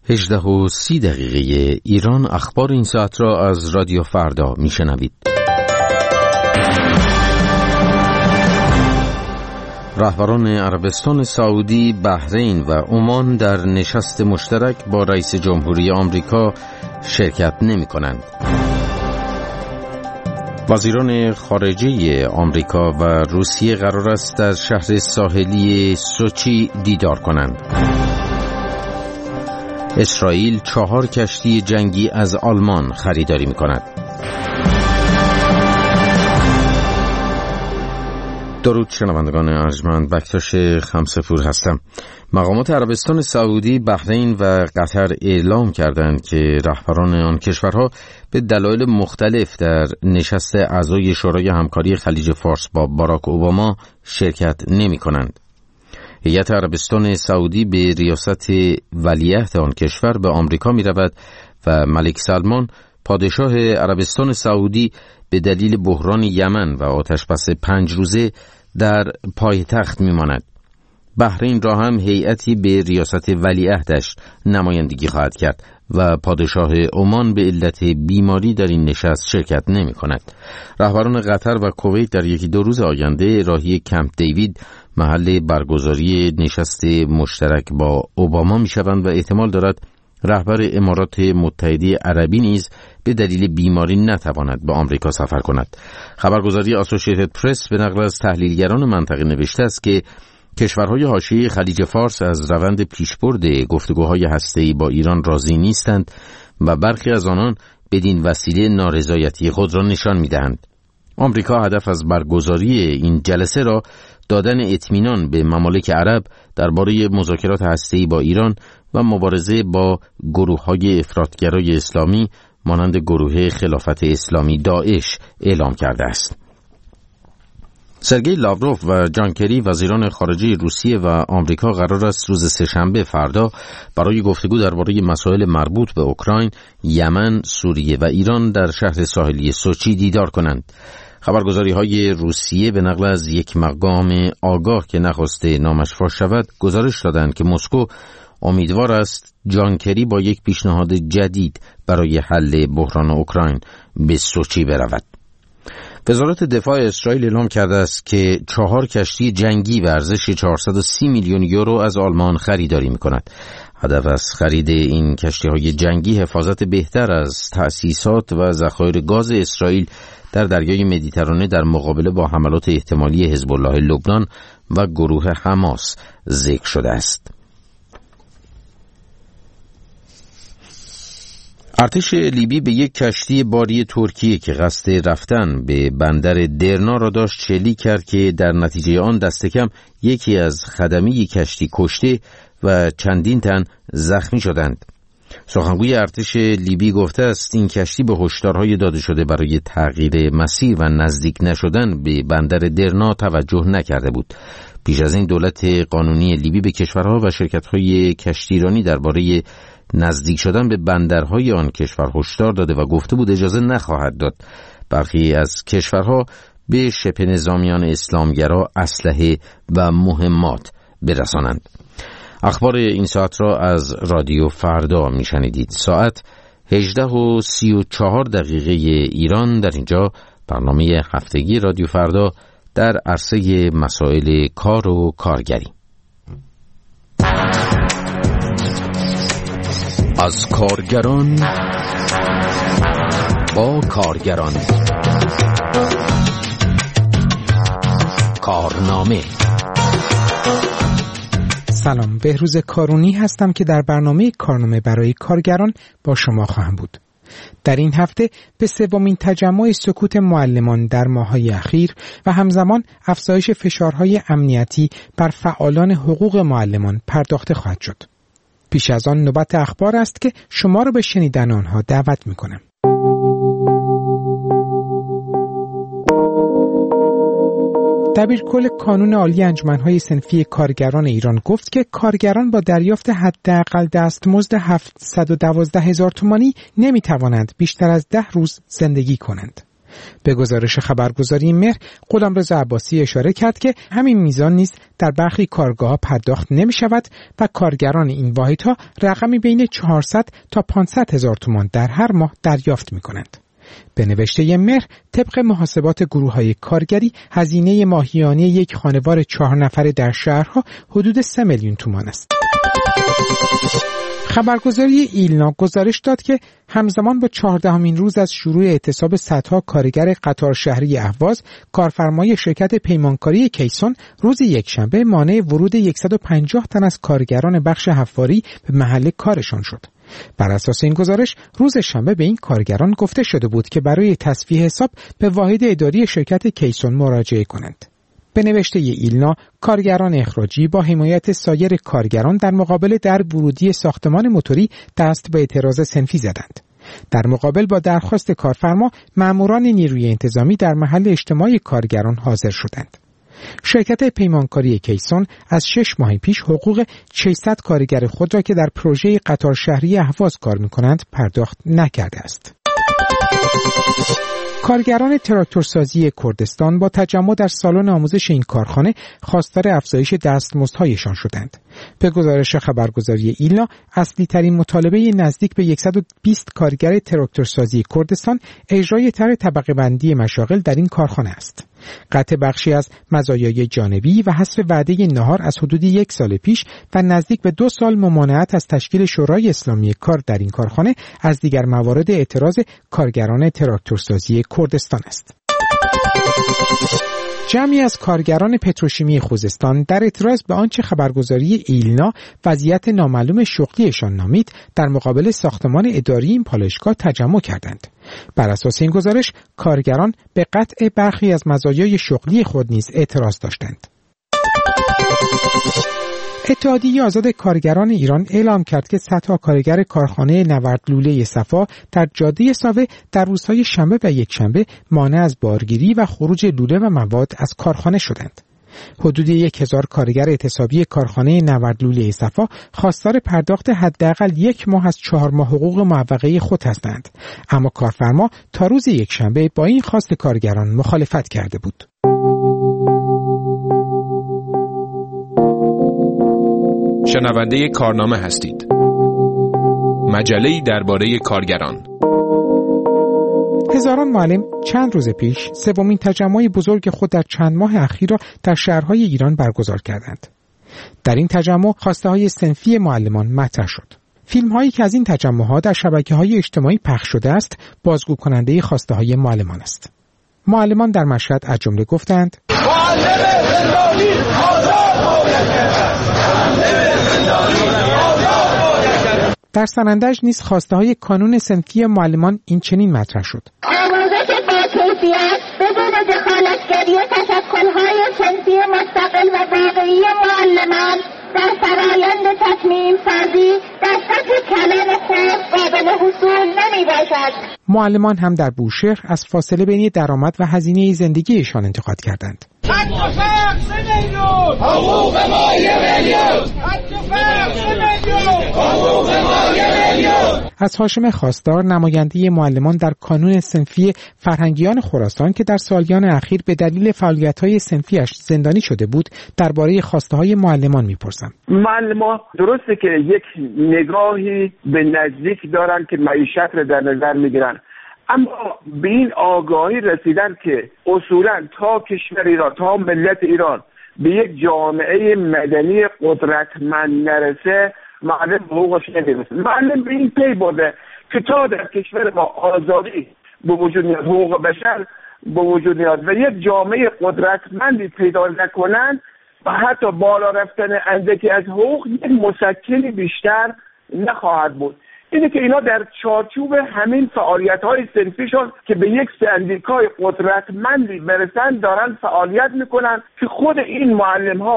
18:30 ایران. اخبار این ساعت را از رادیو فردا میشنوید. رهبران عربستان سعودی، بحرین و عمان در نشست مشترک با رئیس جمهوری آمریکا شرکت نمی‌کنند. وزیران خارجه آمریکا و روسیه قرار است در شهر ساحلی سوچی دیدار کنند. اسرائیل 4 کشتی جنگی از آلمان خریداری می‌کند. درود شنوندگان ارجمند، بکتاش خمسه‌پور هستم. مقامات عربستان سعودی، بحرین و قطر اعلام کردند که رهبران آن کشورها به دلایل مختلف در نشست اعضای شورای همکاری خلیج فارس با باراک اوباما شرکت نمی‌کنند. هیئت عربستان سعودی به ریاست ولیعهد آن کشور به آمریکا می‌رود و ملک سلمان پادشاه عربستان سعودی به دلیل بحران یمن و آتش‌بس 5 روزه در پایتخت می‌ماند. بحرین را هم هیئتی به ریاست ولیعهدش نمایندگی خواهد کرد و پادشاه عمان به علت بیماری در این نشست شرکت نمی‌کند. رهبران قطر و کویت در 1-2 روز آینده راهی کمپ دیوید، محل برگزاری نشست مشترک با اوباما می‌شوند و احتمال دارد رهبر امارات متحده عربی نیز به دلیل بیماری نتواند به آمریکا سفر کند. خبرگزاری آسوشییتد پرس به نقل از تحلیلگران منطقه نوشته است که کشورهای حاشیه خلیج فارس از روند پیشبرد گفتگوهای هسته‌ای با ایران راضی نیستند و برخی از آنان بدین وسیله نارضایتی خود را نشان می‌دهند. آمریکا هدف از برگزاری این جلسه را دادن اطمینان به ممالک عرب درباره مذاکرات هسته‌ای با ایران و مبارزه با گروه‌های افراطگرای اسلامی مانند گروه خلافت اسلامی داعش اعلام کرده است. سرگئی لاوروف و جان کری، وزیران خارجه روسیه و آمریکا، قرار است روز سه‌شنبه فردا برای گفتگو درباره مسائل مربوط به اوکراین، یمن، سوریه و ایران در شهر ساحلی سوچی دیدار کنند. خبرگزاری‌های روسیه به نقل از یک مقام آگاه که نخواسته نامش فاش شود گزارش دادند که مسکو امیدوار است جان کری با یک پیشنهاد جدید برای حل بحران اوکراین به سوچی برود. وزارت دفاع اسرائیل اعلام کرده است که 4 کشتی جنگی به ارزش 430 میلیون یورو از آلمان خریداری می‌کند. هدف از خرید این کشتی‌های جنگی حفاظت بهتر از تأسیسات و ذخایر گاز اسرائیل در دریای مدیترانه در مقابله با حملات احتمالی حزب الله لبنان و گروه حماس ذکر شده است. ارتش لیبی به یک کشتی باری ترکیه که قصد رفتن به بندر درنا را داشت شلیک کرد که در نتیجه آن دست کم یکی از خدمه کشتی کشته و چندین تن زخمی شدند. سخنگوی ارتش لیبی گفته است این کشتی به هشدارهای داده شده برای تغییر مسیر و نزدیک نشدن به بندر درنا توجه نکرده بود. پیش از این دولت قانونی لیبی به کشورها و شرکت‌های کشتیرانی درباره نزدیک شدن به بندرهای آن کشور هشدار داده و گفته بود اجازه نخواهد داد برخی از کشورها به شبه نظامیان اسلامگرا اسلحه و مهمات برسانند. اخبار این ساعت را از رادیو فردا میشنیدید. ساعت 18:34 ایران. در اینجا برنامه هفتگی رادیو فردا در عرصه مسائل کار و کارگری. از کارگران با کارگران، کارنامه. سلام، بهروز کارونی هستم که در برنامه کارنامه برای کارگران با شما خواهم بود. در این هفته به 3مین تجمع سکوت معلمان در ماه‌های اخیر و همزمان افزایش فشارهای امنیتی بر فعالان حقوق معلمان پرداخته خواهد شد. پیش از آن نوبت اخبار است که شما را به شنیدن آنها دعوت می‌کنم. دبیرکل کانون عالی انجمن‌های صنفی کارگران ایران گفت که کارگران با دریافت حداقل دستمزد 712,000 تومانی نمی‌توانند بیشتر از 10 روز زندگی کنند. به گزارش خبرگزاری مهر، غلامرضا عباسی اشاره کرد که همین میزان نیز در برخی کارگاه‌ها پرداخت نمی‌شود و کارگران این واحدها رقمی بین 400 تا 500 هزار تومان در هر ماه دریافت می‌کنند. به نوشته مهر، طبق محاسبات گروه‌های کارگری، هزینه ماهیانه یک خانوار 4 نفره در شهرها حدود 3 میلیون تومان است. خبرگزاری ایلنا گزارش داد که همزمان با 14مین روز از شروع اعتصاب صدها کارگر قطار شهری اهواز، کارفرمای شرکت پیمانکاری کیسون روز یکشنبه مانع ورود 150 تن از کارگران بخش حفاری به محل کارشان شد. بر اساس این گزارش، روز شنبه به این کارگران گفته شده بود که برای تصفیه حساب به واحد اداری شرکت کیسون مراجعه کنند. به نوشته ایلنا، کارگران اخراجی با حمایت سایر کارگران در مقابل در ورودی ساختمان موتوری دست به اعتراض صنفی زدند. در مقابل با درخواست کارفرما، ماموران نیروی انتظامی در محل اجتماع کارگران حاضر شدند. شرکت پیمانکاری کیسون از 6 ماه پیش حقوق 600 کارگر خود را که در پروژه قطار شهری اهواز کار می‌کنند پرداخت نکرده است. کارگران تراکتورسازی کردستان با تجمع در سالن آموزش این کارخانه خواستار افزایش دستمزدهایشان شدند. به گزارش خبرگزاری ایلنا، اصلی ترین مطالبه نزدیک به 120 کارگر تراکتورسازی کردستان اجرای طرح طبقه بندی مشاغل در این کارخانه است. قطع بخشی از مزایای جانبی و حذف وعده نهار از حدود 1 سال پیش و نزدیک به 2 سال ممانعت از تشکیل شورای اسلامی کار در این کارخانه از دیگر موارد اعتراض کارگران تراکتورسازی کردستان است. جمعی از کارگران پتروشیمی خوزستان در اعتراض به آنچه خبرگزاری ایلنا وضعیت نامعلوم شغلیشان نامید، در مقابل ساختمان اداری این پالایشگاه تجمع کردند. بر اساس این گزارش، کارگران به قطع برخی از مزایای شغلی خود نیز اعتراض داشتند. اتحادیه آزاد کارگران ایران اعلام کرد که صدها کارگر کارخانه نورد لوله صفا در جاده ساوه در روزهای شنبه و یکشنبه مانع از بارگیری و خروج لوله و مواد از کارخانه شدند. حدود 1000 کارگر اعتصابی کارخانه نورد لوله صفا خواستار پرداخت حداقل 1 ماه از 4 ماه حقوق معوقه خود هستند، اما کارفرما تا روز یکشنبه با این خواست کارگران مخالفت کرده بود. شنونده کارنامه هستید. مجله‌ای درباره کارگران. هزاران معلم چند روز پیش 3مین تجمع بزرگ خود در چند ماه اخیر را در شهرهای ایران برگزار کردند. در این تجمع خواسته‌های صنفی معلمان مطرح شد. فیلم‌هایی که از این تجمع‌ها در شبکه‌های اجتماعی پخش شده است، بازگو کننده خواسته‌های معلمان است. معلمان در مشهد از جمله گفتند: در سنندج نیز خواسته‌های کانون صنفی معلمان این چنین مطرح شد: آموزش با کیفیت بدون دخالتگری و تشکل‌های صنفی مستقل و واقعی معلمان در فرایند تصمیم سازی در سطح کلان خود قابل حصول نمی‌باشد. معلمان هم در بوشهر از فاصله بین درآمد و هزینه زندگیشان انتقاد کردند. از هاشم خواستار، نماینده معلمان در کانون صنفی فرهنگیان خراسان که در سالیان اخیر به دلیل فعالیت‌های صنفیش زندانی شده بود، درباره خواسته‌های معلمان می‌پرسم. معلمان درسته که یک نگاهی به نزدیک دارن که معیشت رو در نظر می‌گیرن، اما به این آگاهی رسیدن که اصولاً تا کشور ایران، تا ملت ایران به یک جامعه مدنی قدرتمند نرسه، معلم حقوقش نمیرسه. معلم به این پی برده که تا در کشور ما آزادی به وجود میاد، حقوق بشر به وجود میاد و یک جامعه قدرتمندی پیدا نکنن و حتی بالا رفتن اندکی از حقوق یک مسکنی بیشتر نخواهد بود. اینه که اینا در چارچوب همین فعالیت‌های صنفیشون که به یک سندیکای قدرتمندی برسن دارن فعالیت میکنن که خود این معلم‌ها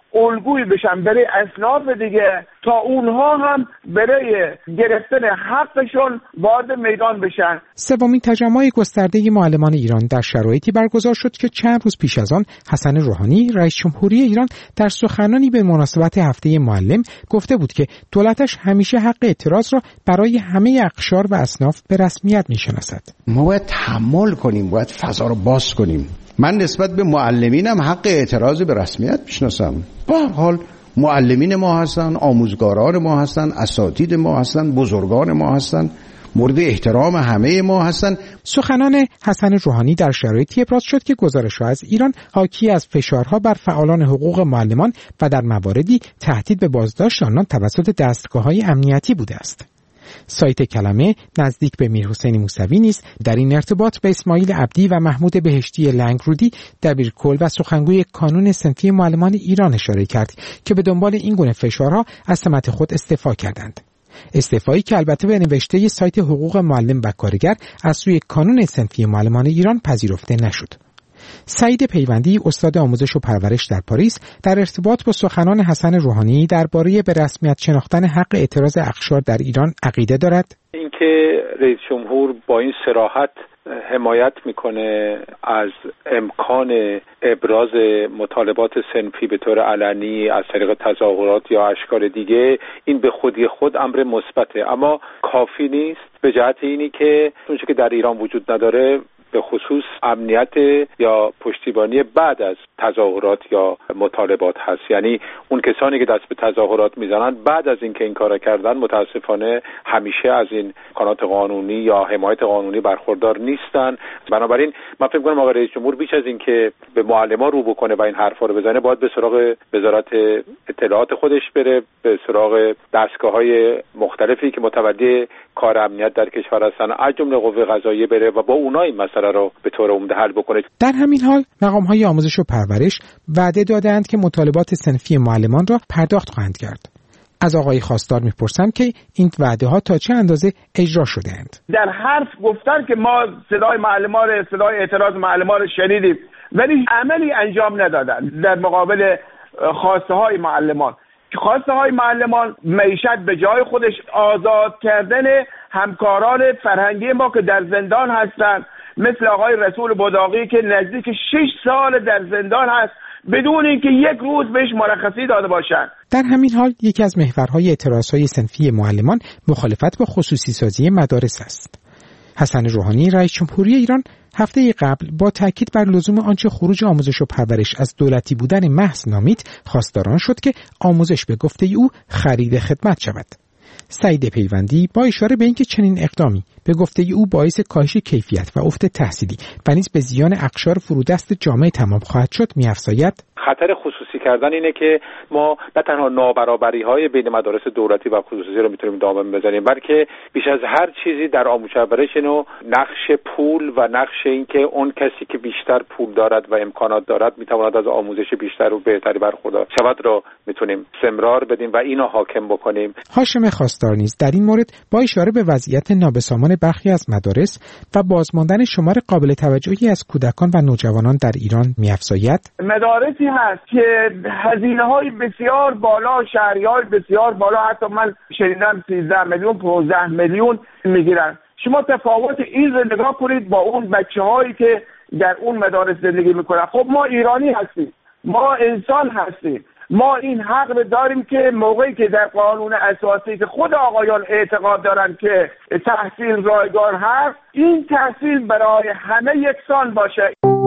الگویی بشن برای اصناف دیگه تا اونها هم برای گرفتن حقشون وارد میدان بشن. سومین تجمع گسترده معلمان ایران در شرایطی برگزار شد که چند روز پیش از آن حسن روحانی رئیس جمهوری ایران در سخنانی به مناسبت هفته معلم گفته بود که دولتش همیشه حق اعتراض را برای همه اقشار و اصناف به رسمیت میشناسد. ما باید تحمل کنیم، باید فضا رو باز کنیم. من نسبت به معلمینم حق اعتراض به رسمیت میشناسم. با حال معلمین ما هستن، آموزگاران ما هستن، اساتید ما هستن، بزرگان ما هستن، مورد احترام همه ما هستن. سخنان حسن روحانی در شرایطی ابراز شد که گزارش‌ها از ایران حاکی از فشارها بر فعالان حقوق معلمان و در مواردی تهدید به بازداشت آنان توسط دستگاه‌های امنیتی بوده است. سایت کلمه نزدیک به میرحسین موسوی نیز در این ارتباط به اسماعیل عبدی و محمود بهشتی لنگرودی دبیرکل و سخنگوی کانون صنفی معلمان ایران اشاره کرد که به دنبال این گونه فشارها از سمت خود استعفا کردند. استعفایی که البته به نوشته سایت حقوق معلم و کارگر از سوی کانون صنفی معلمان ایران پذیرفته نشد. سعید پیوندی استاد آموزش و پرورش در پاریس در ارتباط با سخنان حسن روحانی درباره به رسمیت شناختن حق اعتراض اقشار در ایران عقیده دارد. اینکه رئیس جمهور با این صراحت حمایت میکنه از امکان ابراز مطالبات صنفی به طور علنی از طریق تظاهرات یا اشکال دیگه، این به خودی خود امر مثبته، اما کافی نیست به جهت اینی که اونچه که در ایران وجود نداره به خصوص امنیت یا پشتیبانی بعد از تظاهرات یا مطالبات هست. یعنی اون کسانی که دست به تظاهرات میزنن بعد از اینکه این کارا کردن متاسفانه همیشه از این امکانات قانونی یا حمایت قانونی برخوردار نیستن. بنابراین من فکر کنم آقای رئیس جمهور بیش از اینکه به معلمان رو بکنه و این حرفا رو بزنه، باید به سراغ وزارت اطلاعات خودش بره، به سراغ دستگاه‌های مختلفی که متولی کار امنیت در کشور هستن، از جمله قوه قضاییه بره و با اونها این مسئله رو به طور عمده حل بکنه. در همین حال مقام‌های آموزش و پرورش وعده دادند که مطالبات صنفی معلمان را پرداخت خواهند کرد. از آقای خواستار میپرسم که این وعده‌ها تا چه اندازه اجرا شده‌اند. در حرف گفتن که ما صدای معلمان، صدای اعتراض معلمان رو شنیدیم، ولی عملی انجام ندادن در مقابل خواسته های معلمان. خواسته های معلمان معیشت به جای خودش، آزاد کردن همکاران فرهنگی ما که در زندان هستند، مثل آقای رسول بداقی که نزدیک 6 سال در زندان هست بدون اینکه یک روز بهش مرخصی داده باشند. در همین حال یکی از محورهای اعتراضهای صنفی معلمان مخالفت با خصوصی سازی مدارس است. حسن روحانی رئیس جمهوری ایران هفته قبل با تاکید بر لزوم آنچه خروج آموزش و پرورش از دولتی بودن محض نامید خواستاران شد که آموزش به گفته او خرید خدمت شود. سعید پیوندی با اشاره به اینکه چنین اقدامی به گفته او باعث کاهش کیفیت و افت تحصیلی و نیز به زیان اقشار فرودست جامعه تمام خواهد شد می‌افزاید خطر خصوصی کردن اینه که ما نه تنها نابرابری‌های بین مدارس دولتی و خصوصی رو میتونیم دامن بزنیم، بلکه بیش از هر چیزی در آموزش و پرورش نقش پول و نقش این که اون کسی که بیشتر پول دارد و امکانات دارد میتواند از آموزش بیشتر و بهتری برخوردار شود رو میتونیم استمرار بدیم و اینو حاکم بکنیم. هاشم خواستار نیز در این مورد با اشاره به وضعیت نابسامان برخی از مدارس و بازماندن شمار قابل توجهی از کودکان و نوجوانان در ایران می‌افزاید مدارسی هست که هزینه‌های بسیار بالا، شهریه‌های بسیار بالا، حتی من شنیدم 13 میلیون 15 میلیون میگیرن. شما تفاوت این رو نگاه کنید با اون بچه‌هایی که در اون مدارس زندگی میکنن. خب ما ایرانی هستیم، ما انسان هستیم، ما این حق داریم که موقعی که در قانون اساسی که خود آقایان اعتقاد دارن که تحصیل رایگان هست، این تحصیل برای همه یکسان باشه.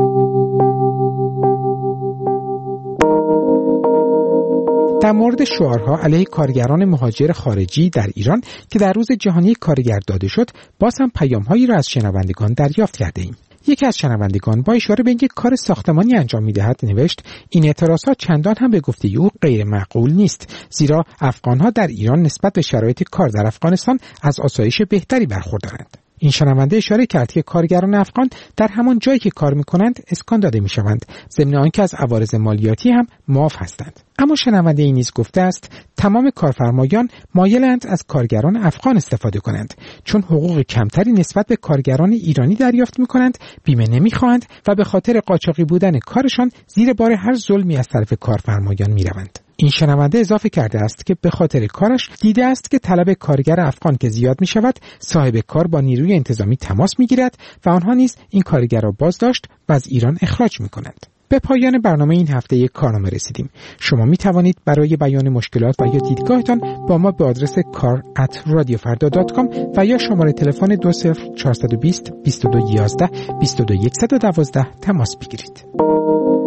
در مورد شعارها علیه کارگران مهاجر خارجی در ایران که در روز جهانی کارگر داده شد، باز هم پیام‌هایی را از شنوندگان دریافت کرده ایم. یکی از شنوندگان با اشاره به اینکه کار ساختمانی انجام می‌دهد نوشت: این اعتراضات چندان هم به گفته او غیر معقول نیست، زیرا افغان‌ها در ایران نسبت به شرایط کار در افغانستان از آسایش بهتری برخوردارند. این شنونده اشاره کرد که کارگران افغان در همان جایی که کار می‌کنند اسکان داده می‌شوند، ضمن آنکه از عوارض مالیاتی هم معاف هستند. اما شنونده این نیز گفته است تمام کارفرمایان مایلند از کارگران افغان استفاده کنند، چون حقوق کمتری نسبت به کارگران ایرانی دریافت می‌کنند، بیمه نمی‌خواهند و به خاطر قاچاقی بودن کارشان زیر بار هر ظلمی از طرف کارفرمایان می‌روند. این شنونده اضافه کرده است که به خاطر کارش دیده است که طلب کارگر افغان که زیاد می شود، صاحب کار با نیروی انتظامی تماس می گیرد و آنها نیز این کارگر را بازداشت و از ایران اخراج می کنند. به پایان برنامه این هفته یک کارنامه رسیدیم. شما می توانید برای بیان مشکلات و یا دیدگاهتان با ما به آدرس kar@radiofarda.com و یا شماره تلفن 20420 2211 22112 تماس بگیرید.